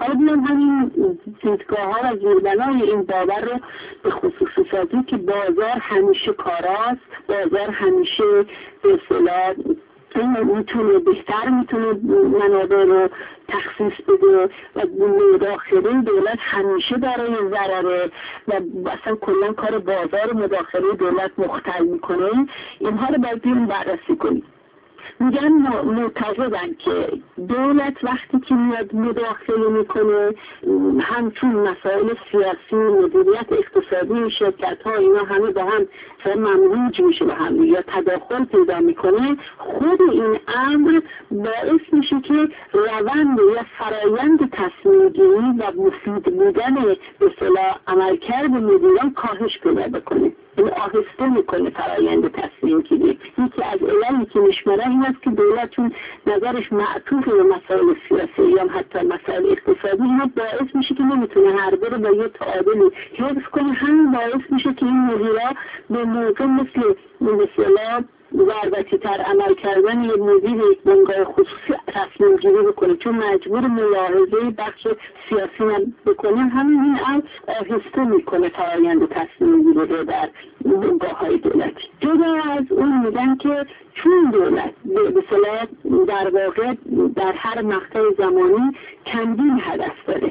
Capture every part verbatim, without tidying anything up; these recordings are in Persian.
حالا بیان همین دیدگاه ها و زیربنای این باور رو به خصوصی سازی که بازار همیشه کاراست، بازار همیشه به اصطلاح میتونه بهتر میتونه منابع رو تخصیص بده و مداخله دولت همیشه برای ضرره و اصلا کلا کار بازار مداخله دولت مختل میکنه. اینها رو باید بیرون بررسی کنیم. میگن معتقدن که دولت وقتی که میاد مداخله میکنه همچون مسائل سیاسی، مدیریت اقتصادی، شرکت ها اینا همه با هم ممزوج میشه با هم یا تداخل پیدا میکنه، خود این امر باعث میشه که روند یا فرایند تصمیم گیری و مفید بودن به اصطلاح عملکرد مدیران کاهش پیدا بکنه. این آهسته میکنه فرایند تصمیم گیری. یکی از عللی که میشمره این است که دولت چون نظرش معطوف به مسائل سیاسی یا حتی مسائل اقتصادی، اینا باعث میشه که نمیتونه هر دو رو با یه تعادلی حفظ کنه. همین باعث میشه که این مدیرا به موقع مثل مثلا ضربتی تر عمل کردن یه مدیر یک بنگاه خصوصی تصمیم گیری بکنه، چون مجبور ملاحظه بخش سیاسی هم بکنه. همین این هم آهسته میکنه فرآیند تصمیم گیری رو در بنگاه های دولتی. جدا از اون میگن که چون دولت به اصطلاح در واقع در هر مقطع زمانی چندین هدف داره،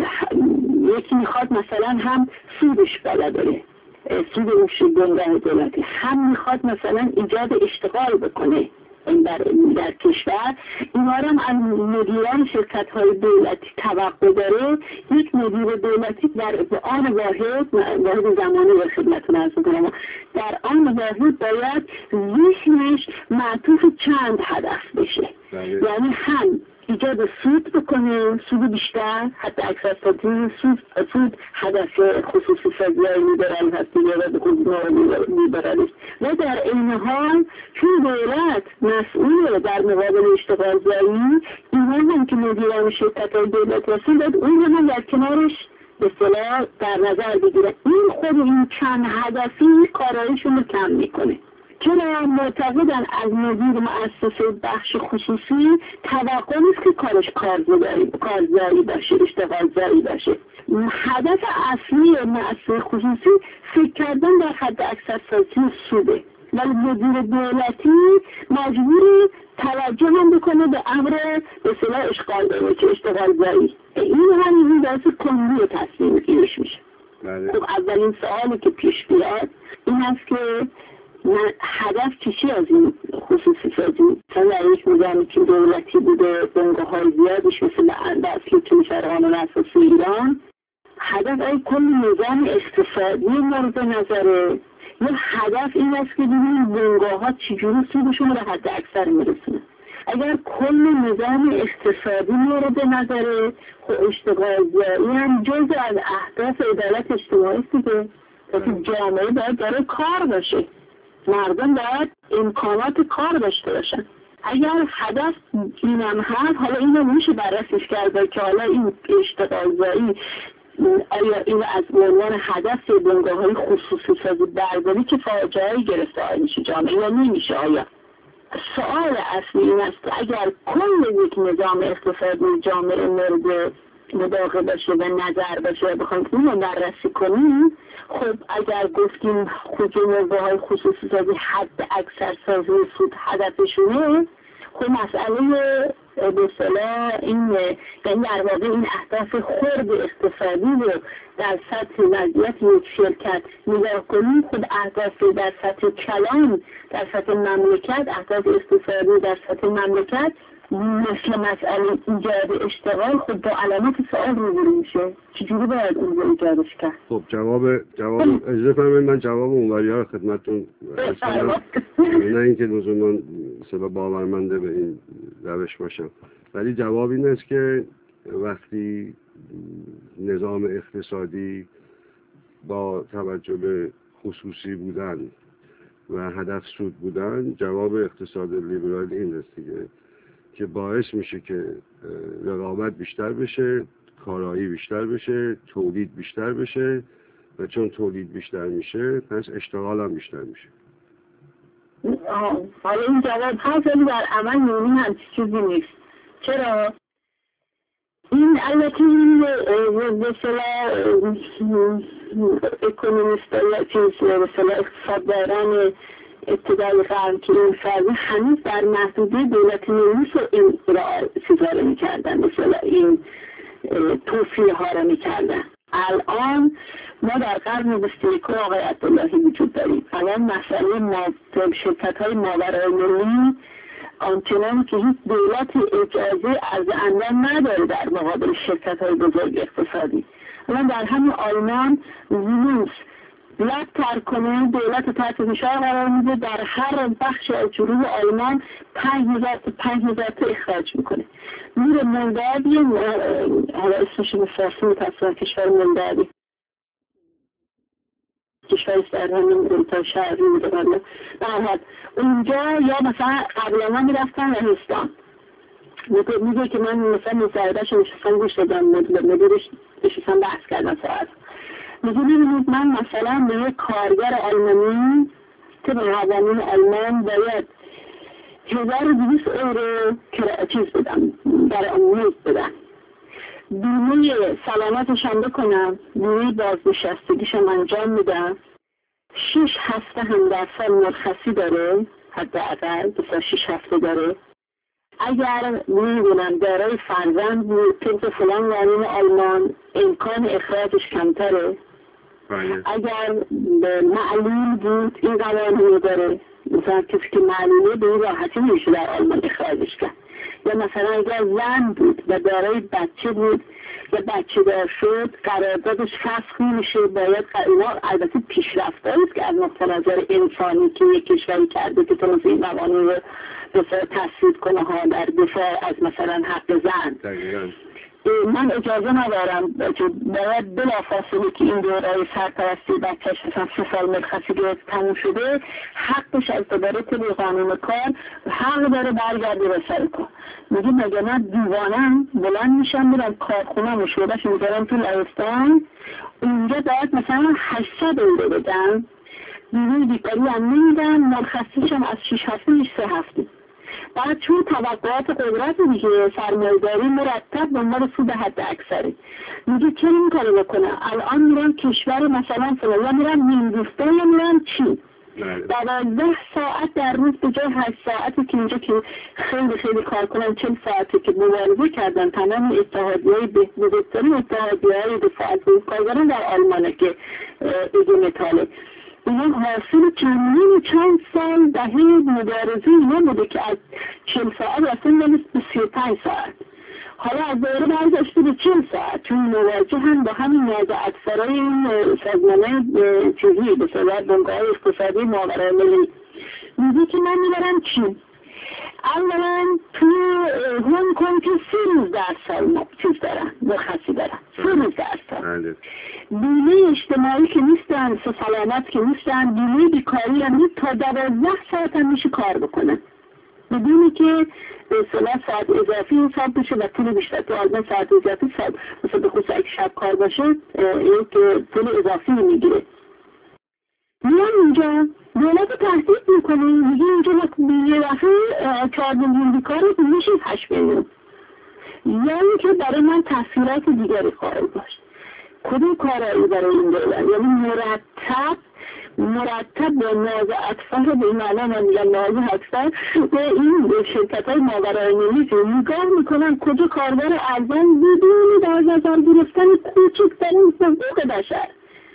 یکی میخواد مثلا هم سودش بالا بره، سود اون بنگاه دولتی، هم میخواد مثلا ایجاد اشتغال بکنه در, در کشور. اینا هم از مدیران شرکت های دولتی توقع داره یک مدیر دولتی در آن واحد واحد زمانی به خدمتتون عرض کنم در آن واحد باید ذهنش معطوف چند هدف بشه. یعنی هم ایجاد سود بکنه، سود بیشتر، حتی اکثر سازی سود سود هدف خصوصی سازی های لیبرال هست دیگه و به خصوص لیبرالیسم، و در این حال چون دولت مسئول در مقابل اشتغال زایی، اینا هم که مدیران شرکت های دولت هستن باید اون هم در کنارش به اصطلاح در نظر بگیره. این خود این چند هدفی کارایشون رو کم میکنه. چرا معتقدن از مدیر مؤسسه بخش خصوصی توقع نیست که کارش کارزایی کارزایی باشه، اشتغال زایی باشه. هدف اصلی مؤسسه خصوصی فکر کردن در حد اکثر سازی سوده، ولی مدیر دولتی مجبور توجه هم بکنه به امر به اصطلاح اشغال داره که اشتغال زایی. این همین باعث کندی تصمیم گیریش میشه. خب اولین سوالی که پیش بیاد این هست که هدف چیشی از این خصوصی سازی؟ مثلا در یک نظامی که دولتی بوده بنگاه های زیادش مثل اصلی که میشه قانون اساسی ایران، هدف ای کل نظام اقتصادی مورد نظره یا هدف این است که ببینید بنگاه ها چجوری سودشون رو به حد اکثر میرسونه؟ اگر کل نظام اقتصادی مورد نظره، خب اشتغال زایی هم جزء از اهداف عدالت اجتماعی است دیگه. پس جامعه باید داره کار باشه، مردم باید امکانات کار داشته باشن. اگر هدف اینم هست، حالا اینو میشه بررسیش کرده که حالا این اشتغال زایی آیا این از عنوان هدف بنگاه های خصوصی سازی برداری که فاجعه‌ای گرفتار میشه جامعه یا نمیشه؟ آیا سوال اصلی این است که اگر کل یک نظام اقتصادی جامعه مورد مداخله باشه و نظر باشه و بخوایم این رو بررسی کنیم، خب اگر گفتیم خود بنگاه های خصوصی سازی حد اکثر سازی سود هدفشونه، خب مسئله به اصطلاح این یعنی در واقع این اهداف خرد اقتصادی رو در سطح وضعیت یک شرکت نگاه کنیم، خود اهداف در سطح کلان در سطح مملکت، اهداف اقتصادی در سطح مملکت مثل مسئله ایجاد اشتغال خب با علامات سوال روبرو میشه. چجوری باید اون رو ایجادش کرد؟ خب جواب جواب اجازه فرمایید من جواب اونوریا رو خدمتتون عرض کنم، نه اینکه لزوما مثلا باورمنده به این روش باشم، ولی جواب این است که وقتی نظام اقتصادی با توجه به خصوصی بودن و هدف سود بودن، جواب اقتصاد لیبرال این است دیگه که باعث میشه که رقابت بیشتر بشه، کارایی بیشتر بشه، تولید بیشتر بشه، و چون تولید بیشتر میشه پس اشتغال هم بیشتر میشه. حالا این جواب هست ولی در عمل یعنی هم چیزی نیست. چرا؟ این البته این به صلاح اکونومیست یا چیز به صلاح اقتصادداران ابتدای قرن که این فرض هنوز در محدوده دولت نویس رو این چیزا رو میکردن، به صلاح این توصیه ها رو میکردن. الان ما در قرن بیست و یکم آقای عبداللهی وجود داریم. الان مسئله ما شرکت های ماورالمللی آنچنان که هیچ دولتی اجازه از اندن نداره در مقابل شرکت های بزرگ اقتصادی. الان در همین آلمان زیمنس لب ترک کنه دولت تحت فشار قرار میده، در هر بخش از جنوب آلمان پنج هزار تا پنج هزار تا اخراج میکنه. میره مولداوی، حالا اسمش به فارسی متاسفانه کشور مولداوی، کشوری در همین اروپا شرقی بوده بالا در اونجا، یا مثلا قبلا من میرفتم لهستان، میگه که من مثلا مصاحبهش نشستم گوش دادم، مدیرش نشستم بحث کردم ساعت، میگه ببینید من مثلا به یک کارگر آلمانی که به قوانین آلمان باید هزار و دویست اورو چیز بدم، در آموز بدم، بیمه سلامتش هم بکنم، بیمه بازنشستگیش هم انجام میدم، شش هفته هم در سال مرخصی داره، حداقل بسیار شش هفته داره. اگر میدونم دارای فرزند بود طبق فلان قانون آلمان امکان اخراجش کمتره. اگر معلول بود این قوانین داره، مثلا کسی که معلوله به این راحتی میشه در آلمان اخراجش کرد. یا مثلا اگر زن بود و دارای بچه بود یا بچه دار شد قراردادش فسخ میشه، باید اینا البته پیشرفته است که از نقطه نظر انسانی که یک کشوری کرده که تونست این قوانین رو بسیار تصویب کنه ها در دفاع از مثلا حق زن. دقیقاً. من اجازه ندارم که باید بلافاصله که این دورای سرپرستی بچه‌ش مثلا سه سال مرخصی گرفت تموم شده، حقش از دوباره طبق قانون کار حق داره برگرده به سر کار. میگه مگه من دیوانم بلند میشم میرم کارخونه مشورش میذارم تو لهستان، اونجا باید مثلا هشتصد اورو بدم، بیمه بیکاری هم نمیدم، مرخصیشم از شش هفته میشه سه هفته. بعد چون توقعات قدرت دیگه سرمایه‌داری مرتب دنبال سود حد اکثره، میگه چرا این کارو بکنه؟ الان میرم کشور مثلا فلان، یا میرم هندوستان یا میرم چین، دوازده ساعت در روز به جای هشت ساعتی که اینجا که خیلی خیلی کار کنن، چند ساعتی که مبارزه کردن تمام اتحادیه‌های بزرگترین اتحادیه‌های دفاع از کارگران در آلمانه که ایگه متاله، این حاصل چندین چند سال دهه مبارزه اینا بوده که از چهل ساعت رسیم نمیست به سی و پنج ساعت. حالا از دوره برگشته به چهل ساعت، چون مواجه هم با همین نازع اکثرهای این سازمانه چیزی به صورت بنگاه اقتصادی ماورالمللی. میگه که من میبرم چین، اولا تو هنگ کنگ که سه روز در سال چیز دارن، مرخصی دارن، سه روز در سال. بیمه اجتماعی که نیستن، سلامت که نیستن، بیمه بیکاری هم نیست، تا دوازده ساعت هم میشه کار بکنن بدونی که به اصطلاح ساعت اضافی حساب بشه و طول بیشتر. تو آلمان ساعت اضافی ساعت مثلا به خصوص اگه شب کار باشه این که طول اضافی میگیره. میان اینجا دولت تهدید میکنه، میگه اینجا یه دفعه چهار میلیون بیکار رو میشه هشت میلیون، یعنی که برای من تاثیرات دیگری خواهد باشه. کدوم کارایی برای این دولت؟ یعنی مرتب مرتب با ناز اطفال به این معنا من میگم ناز اطفال به این شرکت های ماورالمللی نگاه میکنن کجا کارگر ارزان بدون در نظر گرفتن کوچکترین حقوق بشر.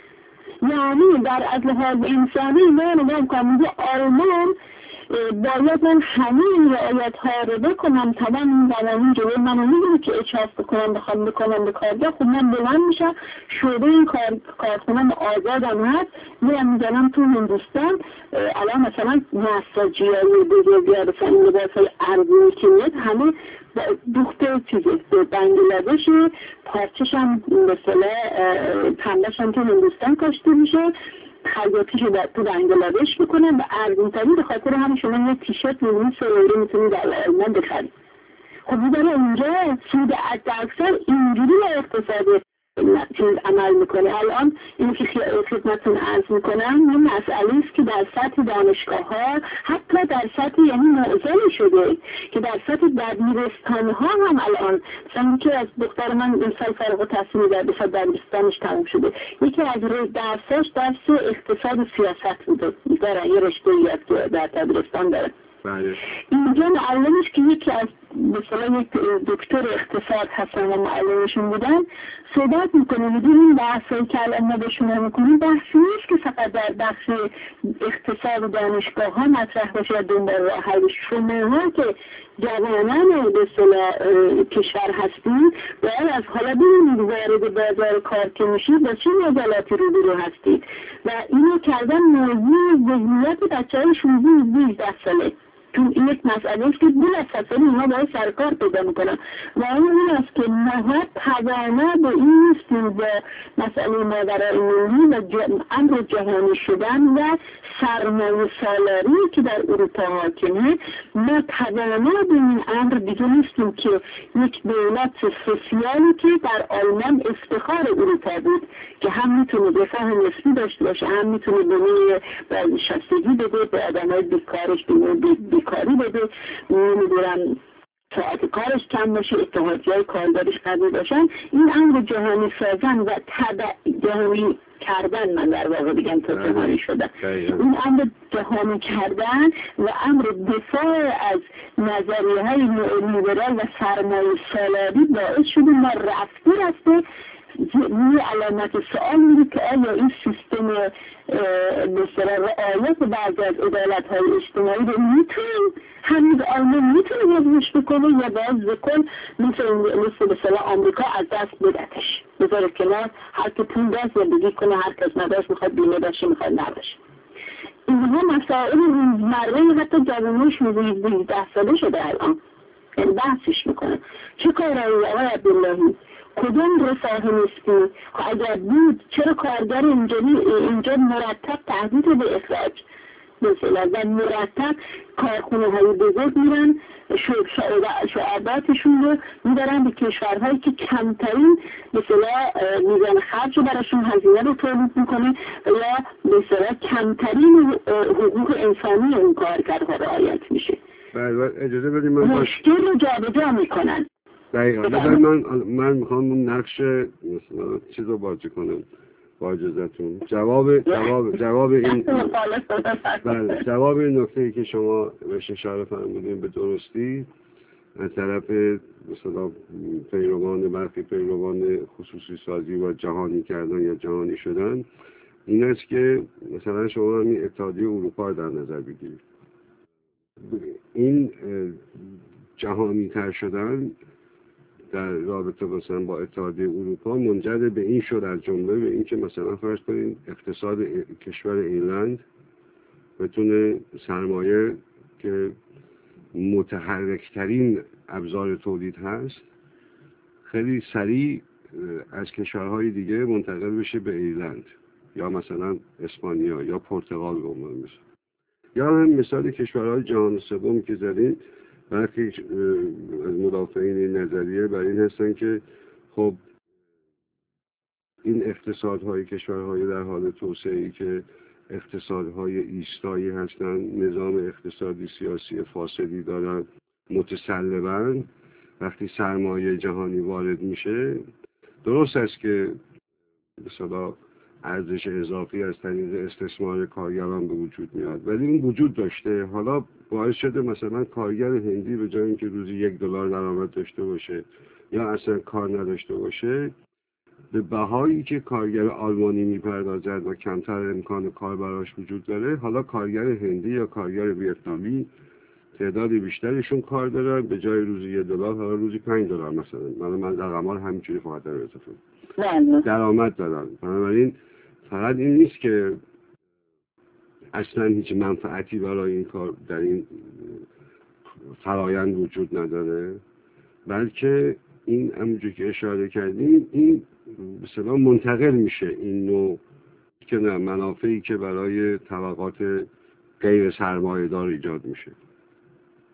یعنی در از لحاظ انسانی ما نگاه کنم میگه آلمان باید من همه این رعایت ها رو بکنم، طبعا این قوانین جلوی منو میگه که اچاف بکنم بخوام بکنم به کارگاه، خب من بلند میشم شعبه این کار کارخونم آزادم هست، میرم میزنم تو هندوستان. الان مثلا نساجی های بزرگی ها بسن لباس های ارزونی که میاد همه دوخته چیزه به بنگلادش، پارچش هم مثلا پندش هم تو هندوستان کاشته میشه، خیاطیش رو تو بنگلادش بکنن و ارزونترین به خاطر هم شما یه تیشرت میلیون سه اورو میتونید در آلمان بخرید. خب برای اونجا سود حد اکثر اینجوری به اقتصاد چیز عمل میکنه. الان این که خدمتتون عرض میکنم این مسئله است که در سطح دانشگاه ها حتی در سطح یعنی معضلی شده که در سطح دبیرستان ها هم الان مثلا که از دختر من این سال فارغ التحصیل در بسیار دبیرستانش تموم شده، یکی از درساش درس اقتصاد و سیاست بوده، دارن یه رشته یاد در دبیرستان دارن. اینجا معلمش که یکی از مثلا یک دکتر اقتصاد هستن و معلمشون بودن صحبت میکنه، میگه این بحثایی که الان ما به شما میکنیم بحثی نیست که فقط در بخش اقتصاد و دانشگاه ها مطرح باشه و دنبال راه حلش. شما که جوانان به اصطلاح کشور هستید باید از حالا ببینید وارد بازار کار که میشید با چه معضلاتی روبرو هستید و اینو کردن موضوع ذهنیت بچه‌های شانزده هجده ساله، چون این یک مسئله است که بلافاصله اینها باید سرکار پیدا میکنن و این است که ما توانا به این نیستیم با مسئله ماورای ملی و امر جهانی شدن و سرمایه سالاری که در اروپا حاکمه، ما توانا به این امر دیگه نیستیم که یک دولت سوسیالی که در آلمان افتخار اروپا بود که هم میتونه رفاه نسبی داشته باشه، هم میتونه بنیه بازنشستگی بده به آدمای بیکارش، بنیه کاری بده، نمیدونم ساعت کارش کم باشه، اتحادیه‌های کارگرش قوی باشن، این امر جهانی سازن و تبع جهانی کردن، من در واقع بگم تا جهانی شدن، این امر جهانی کردن و امر دفاع از نظریه های نئولیبرال و سرمایه سالاری باعث شده ما رفته رفته یه علامت سوال میده که آیا این سیستم مثلا رعایت بعضی از عدالت‌های اجتماعی رو میتونیم همین آلمان میتونه وضعش بکنه یا باز بکن مثل مثل مثلا آمریکا از دست بدتش بذاره کنار، هر که پول دست زندگی کنه، هر کس نداشت میخواد بیمه داشته میخواد نداشته. اینها مسائل روزمره حتی جوانای شانزده ساله شده الان این بحثش میکنه. چه کارهایی آقای عبداللهی؟ کدوم رفاه نسبی؟ اگر بود چرا کارگر اینجوری اینجا مرتب تهدید به اخراج مثلا و مرتب کارخونه های بزرگ میرن شعباتشون رو میبرن به کشورهایی که کمترین مثلا میزان خرج رو براشون هزینه رو تولید میکنه یا مثلا کمترین حقوق انسانی اون کارگرها رعایت میشه. بله اجازه بدیم من مشکل رو جابجا میکنن. دقیقا من من میخوام اون نقش مثلا چیز رو بازی کنم با اجازهتون. جواب جواب جواب این بله جواب این نکته‌ای که شما بهش اشاره فرمودین به درستی از طرف مثلا پیروان برخی پیروان خصوصی سازی و جهانی کردن یا جهانی شدن این است که مثلا شما همین اتحادیه اروپا در نظر بگیرید. این جهانی تر شدن در رابطه مثلا با اتحادیه اروپا منجر به این شد از جمله به این که مثلا فرض کنید اقتصاد کشور ایرلند بتونه سرمایه که متحرکترین ابزار تولید هست خیلی سریع از کشورهای دیگه منتقل بشه به ایرلند یا مثلا اسپانیا یا پرتغال به عنوان مثال، یا هم مثال کشورهای جهان سوم که زدین. برخی مدافعین این نظریه بر این هستن که خب این اقتصادهای کشورهای در حال توسعه‌ای که اقتصادهای ایستایی هستن، نظام اقتصادی سیاسی فاسدی دارن، متسلبن، وقتی سرمایه جهانی وارد میشه درست است که مثلا ارزش اضافی از طریق استثمار کارگران به وجود میاد، ولی این وجود داشته. حالا باعث شده مثلا کارگر هندی به جای اینکه روزی یک دلار درآمد داشته باشه یا اصلا کار نداشته باشه، به بهایی که کارگر آلمانی میپردازد و کمتر امکان کار براش وجود داره، حالا کارگر هندی یا کارگر ویتنامی تعداد بیشترشون کار دارن، به جای روزی یک دلار حالا روزی پنج دلار مثلا، من من رقم‌ها رو همینجوری فقط در اضافه درآمد دارن. بنابراین فقط این نیست که اصلا هیچ منفعتی برای این کار در این فرایند وجود نداره، بلکه این همونجوری که اشاره کردیم این مثلا منتقل میشه این نوع که نه منافعی که برای طبقات غیر سرمایه‌دار ایجاد میشه.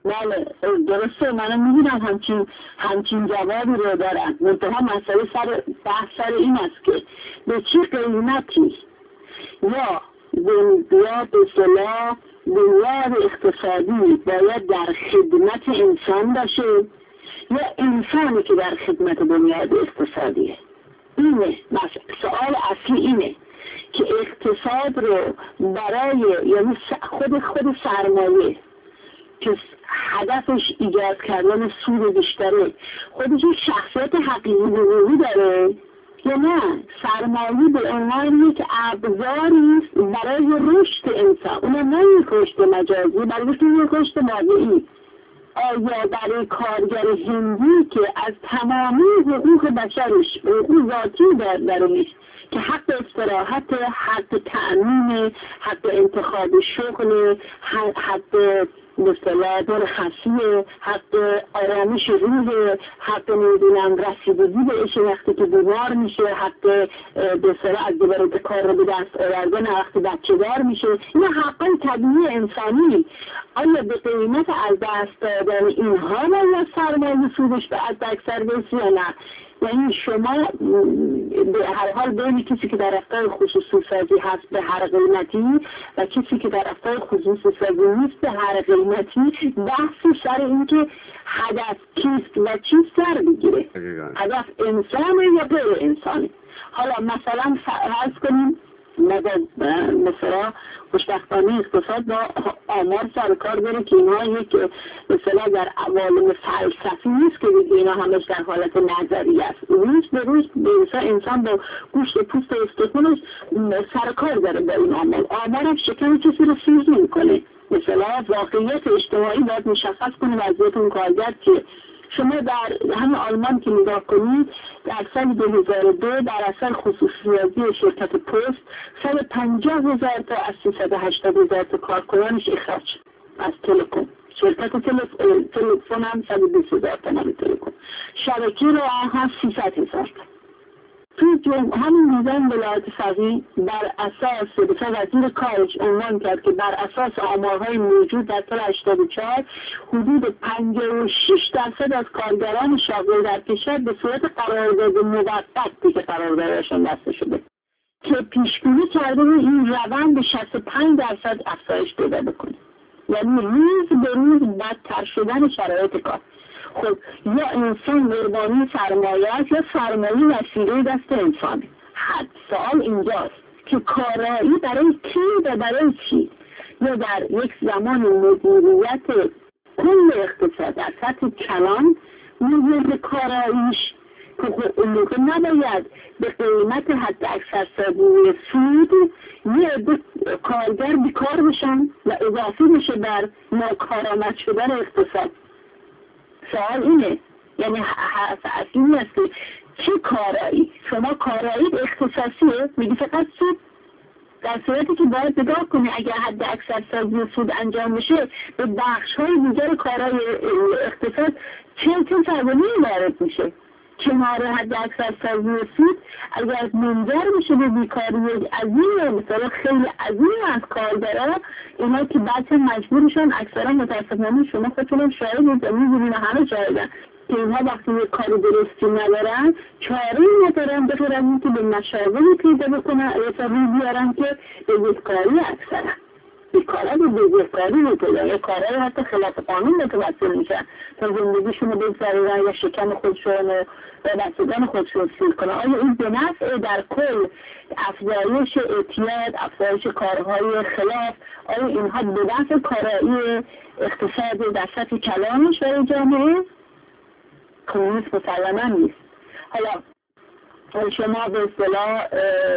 بله درسته، منم میدونم همچین همچین جوابی رو دارن. منتها مسئله سر بحث سر این است که به چه قیمتی یا یا به اصطلاح بنیاد اقتصادی باید در خدمت انسان باشه یا انسانی که در خدمت بنیاد اقتصادیه. اینه سوال اصلی، اینه که اقتصاد رو برای یعنی خود خود سرمایه که هدفش ایجاد کردن سود بیشتره خودش شخصیت حقیقی حقوقی داره یا نه سرمایه به عنوان یک ابزاری است برای رشد انسان، اونم نه یک رشد مجازی بلکه یک رشد واقعی. آیا برای کارگر هندی که از تمامی حقوق بشرش حقوق ذاتی در درونش که حق استراحت، حق تأمین، حق انتخاب شغل، حق مثلا مرخصی، حق آرامش روح، حق نمیدونم رسیدگی بهش وقتی که بیمار میشه، حق بسیار از دوباره به کار رو به دست آوردن وقتی بچه دار میشه، این حقای طبیعی انسانی. آیا به قیمت از دست دادن اینها باید سرمایه سودش به از اکثر برسی یا نه؟ یعنی شما به هر حال بین کسی که در رفتار خصوصی سازی هست به هر قیمتی و کسی که در رفتار خصوصی سازی نیست به هر قیمتی، بحثی سر این که هدف کیست و چیست سر بگیره. هدف انسانه یا غیر انسانه. حالا مثلا فرض کنیم مثلا خوشبختانه اقتصاد با آمار سر کار داره که اینا یک مثلا در عوالم فلسفی نیست که بگه اینا همش در حالت نظری است. روز به روز به انسان با گوشت پوست و استخونش سر کار داره با این آمار. آمار هم شکم کسی رو سوز میکنه. مثلا واقعیت اجتماعی باید مشخص کنه وضعیت اون کارگر که شما در همه آلمان که نگاه کنید در سال دو هزار و دو در اثر خصوصیازی شرکت پست صد و پنجاه هزار تا از سیصد و هشتاد هزار تا کارکنانش اخراج از تلکوم. شرکت تلفن هم صد و بیست هزار تا نمی تلکوم. شبکه رو هم سیصد هزار تا. توی همین میزان ولایت فقیه بر اساس دفعه وزیر کارش عنوان کرد که بر اساس آمارهای موجود در سال هشتاد و چهار حدود پنجاه و شش درصد از کارگران شاغل در کشور به صورت قرارداد موقتی که قراردادشان بسته شده که پیشبینی کرده این روند به شصت و پنج درصد افزایش پیدا بکنه. یعنی روز به روز بدتر شدن شرایط کار. خب یا انسان قربانی سرمایه است یا سرمایه وسیله دست انسانه. حد سوال اینجاست که کارایی برای کی و برای چی؟ یا در یک زمان مدیریت کل اقتصاد در سطح کلان موضوع کاراییش که خب اون موقع نباید به قیمت حد اکثر سازی سود یه عده کارگر بیکار بشن و اضافه بشه بر ناکارآمد شدن اقتصاد. سوال اینه، یعنی حرف اصلی است که چه کارایی؟ شما کارایی اختصاصیه میگی فقط سود، در صورتی که باید نگاه کنی اگر حد اکثر سازی سود انجام میشه به بخش های دیگر کارای اقتصاد چه چه سرگرمی وارد میشه. کنار حد اکثر سازی سود اگر منجر میشه به بیکاری عظیم مثلا خیلی عظیم از کارگرها، اینا که بعد مجبورشون اکثرا متاسفانه شما خودتون شاهدید و می‌بینید همه شاهدن که اینها وقتی یک کاری درستی ندارن چاره‌ای ندارن به غیر از اینکه به مشاغلی پیدا بکنن یا تا روی بیارن که به بیکاری اکثرا بیکارا به بزرگکاری میکنن یا کارهای حتی خلاف قانون متوسل میشن تا زندگیشون رو بگذارن یا شکم خودشون و بستگان خودشون سیر کنن. آیا این به نفع در کل افزایش اعتیاد، افزایش کارهای خلاف، آیا اینها به نفع کارایی اقتصاد در سطح کلانش برای جامعه؟ کمونیست مسلما نیست. حالا شما به اصطلاح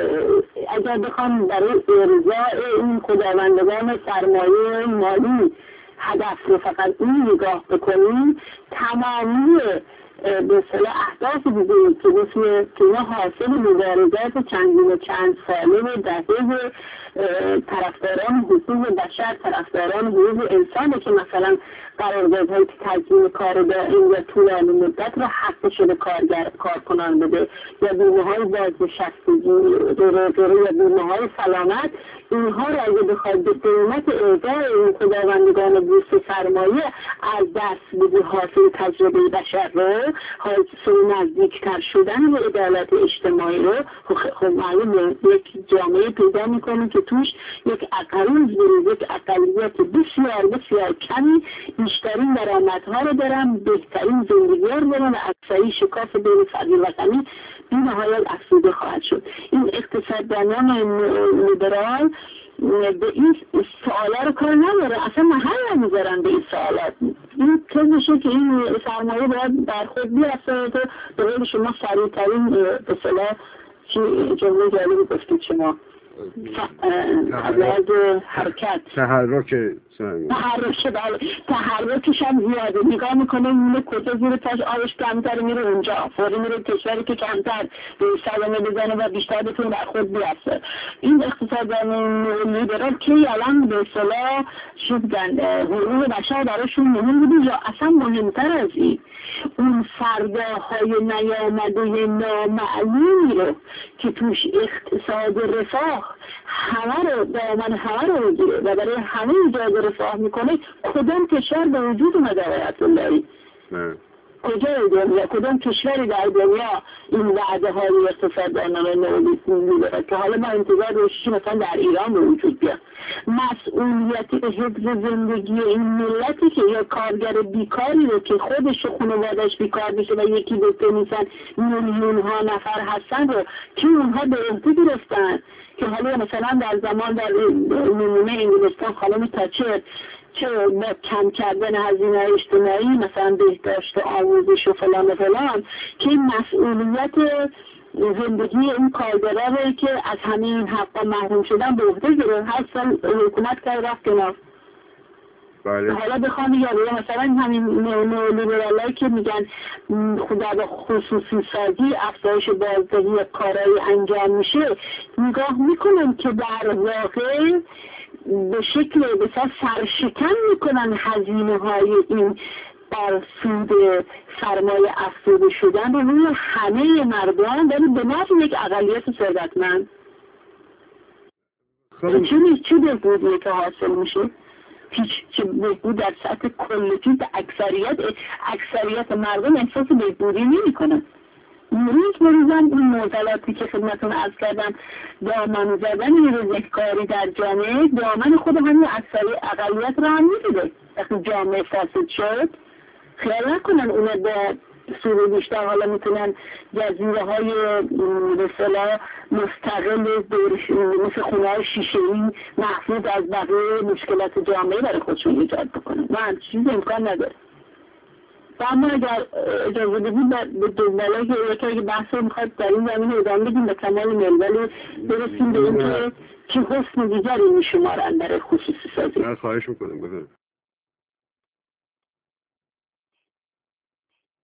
اگر بخوام برای ارضاء این خداوندگان سرمایه مالی هدف رو فقط این نگاه بکنیم، تمامی به اصطلاح اهداف دیگه که مثل که اینا حاصل مبارزات چندین و چند ساله و دهه طرفداران حقوق بشر، طرفداران حقوق انسانه که مثلا قراردادهای تضمین کار دائم یا طولانی مدت رو حق شده کارگر کارکنان بده یا بیمه‌های بازنشستگی یا بیمه‌های سلامت، اینها را اگه بخواد به قیمت اعطای این خداوندگان بورس سرمایه از دست بدی حاصل تجربه بشر رو، حاصل نزدیکتر شدن به عدالت اجتماعی رو، خب معلومه یک جامعه پیدا میکنه که توش یک اقلیت یک اقلیت بسیار بسیار کمی بیشترین درآمدها رو دارن، بهترین زندگی رو دارن و اکثری شکاف بین فقیر و غنی بی نهایت افزوده خواهد شد. این اقتصاددانان لیبرال به این سوالا رو کار نداره، اصلا محل نمیذارن به این سوالات. این طور که این سرمایه باید برخورد بیافته تو به قول شما سریعترین به اصطلاح جمله جالبی گفتید شما از حرکت تحرک تحرک بله تحرکش هم زیاده، نگاه میکنه میره کجا زیر پاش آبش کمتر میره اونجا، فوری میره کشوری که کمتر به صدمه بزنه و بیشتر بتونه برخورد بیافته. این اقتصاددان لیبرال که الان به اصطلاح شدن حقوق بشر براشون مهم بوده، یا اصلا مهمتر از این اون فرداهای نیامده نامعلومی رو که توش اقتصاد رفاه همه رو دامن همه رو بگیره و برای همه ایجاد رفاه میکنه، کدام کشور به وجود اومده آیت اللهی؟ کجای دنیا، کدام کشوری در دنیا این وعده های اقتصاددانان نئولیبرال داره که حالا ما انتظار داشتیم مثلا در ایران به وجود بیاد؟ مسئولیت حفظ زندگی این ملتی که یا کارگر بیکاری رو که خودش و خانواده‌اش بیکار میشه و یکی دو نیستن میلیون ها نفر هستن رو که اونها به عهده گرفتن که حالا مثلا در زمان در نمونه انگلستان خانم تاچر که با کم کردن هزینه اجتماعی مثلا بهداشت آموزش و فلان و فلان که مسئولیت زندگی این کارگرا که از همه این حقا محروم شدن به عهده گرفت، هر سال حکومت کرد رفت کنار. بله. حالا بخوام یا مثلا همین نئولیبرالایی که میگن خدا با خصوصی سازی افزایش بازدهی کارایی انجام میشه، نگاه میکنن که در واقع به شکل بسیار سرشکن میکنن هزینه های این بر سود سرمایه افزوده شدن رو روی همه مردم، ولی به نفع یک اقلیت ثروتمند. چی چی بهبودیه که حاصل میشه؟ هیچ چه بهبود در سطح کلیتی اکثریت اکثریت مردم احساس بهبودی نمیکنن. روز بروزم این معضلاتی که خدمتون عرض کردم، دامن زدن رزقکاری در جامعه دامن خود همین اکثری اقلیت را هم میده. وقتی جامعه فاسد شد خیال نکنن اونا با سود بیشتر حالا میتونن جزیره های مثلا مستقل مثل خونه های شیشه‌ای محفوظ از بقیه مشکلات جامعه برای خودشون ایجاد بکنن. نه همچین چیز امکان نداره. و اما اگر اجازه بدید به دنباله که یکی بحث رو میخواد در این زمین ادامه بدیم به کمال میل، ولی برسیم به این که چه حسن دیگری میشمارن برای خصوصی سازی. خواهش میکنم بفرمایید.